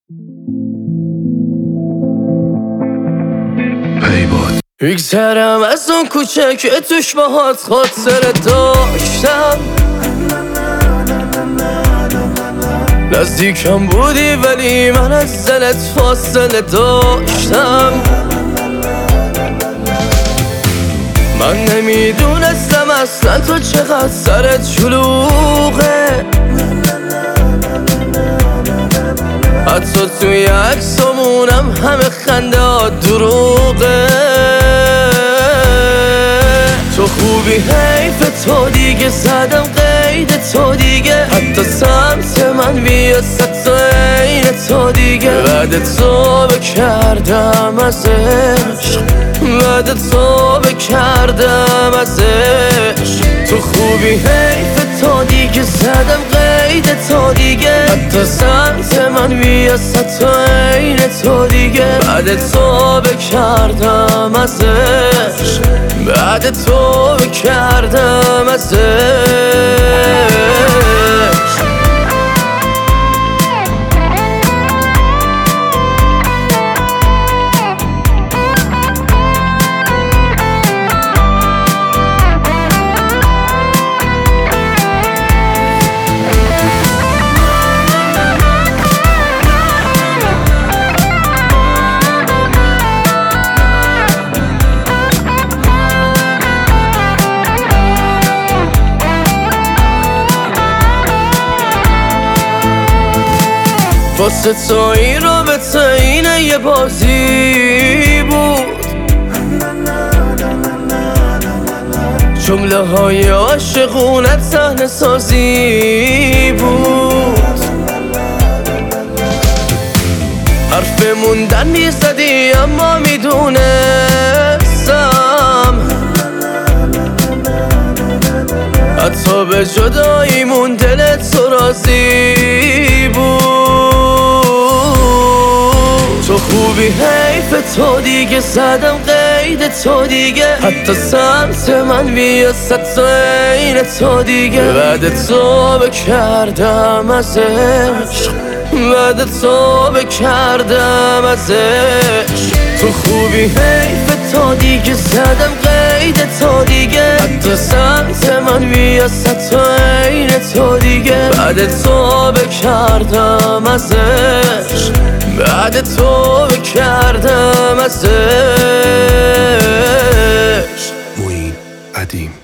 میگذرم از اون کوچه که توش باهات خاطره داشتم، نزدیکم بودی ولی من از دلت فاصله داشتم. من نمیدونستم اصلا تو چقدر سرت شلوغه، حتی توی عکسامونم همه خنده ها دروغه. تو خوبی حیف تو دیگه، زدم قید تو دیگه، حتی سمت من بیا ست عین تو دیگه. بعد تو بکردم از عشق، بعد تو بکردم از عشق. تو خوبی حیف تو دیگه، زدم قید تو دیگه، حتی سمت من بیا ست عین تو دیگه. بعد تو بکردم از عشق، بعد تو بکردم از عشق. واسه تو این رابطه اینه یه بازی بود، جمله های عاشقونه صحنه سازی بود. حرف موندن میزدی اما میدونستم حتی به جداییمون دلت تو راضی بود. تو خوبی حیف تو دیگه، زدم قید تو دیگه، حتی سمت من بیا ست عین تو دیگه. بعد تو بکردم از عشق، بعد تو بکردم از عشق. تو خوبی حیف تو دیگه، زدم قید تو دیگه، حتی سمت من بیا ست عین تو دیگه. بعد تو بکردم از عشق، بعد تو بکردم از عشق. معین قدیم.